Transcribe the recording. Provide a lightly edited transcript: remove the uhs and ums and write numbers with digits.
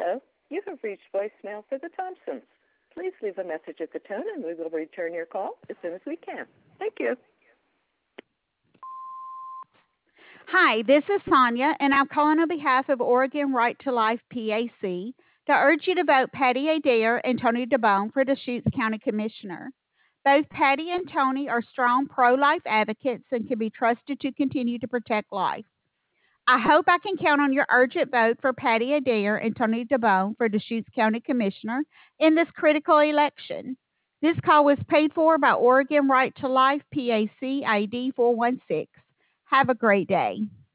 Hello, you have reached voicemail for the Thompsons. Please leave a message at the tone and we will return your call as soon as we can. Thank you. Hi, this is Sonia, and I'm calling on behalf of Oregon Right to Life PAC to urge you to vote Patty Adair and Tony DeBone for Deschutes County Commissioner. Both Patty and Tony are strong pro life advocates and can be trusted to continue to protect life. I hope I can count on your urgent vote for Patty Adair and Tony DeBone for Deschutes County Commissioner in this critical election. This call was paid for by Oregon Right to Life PAC ID 416. Have a great day.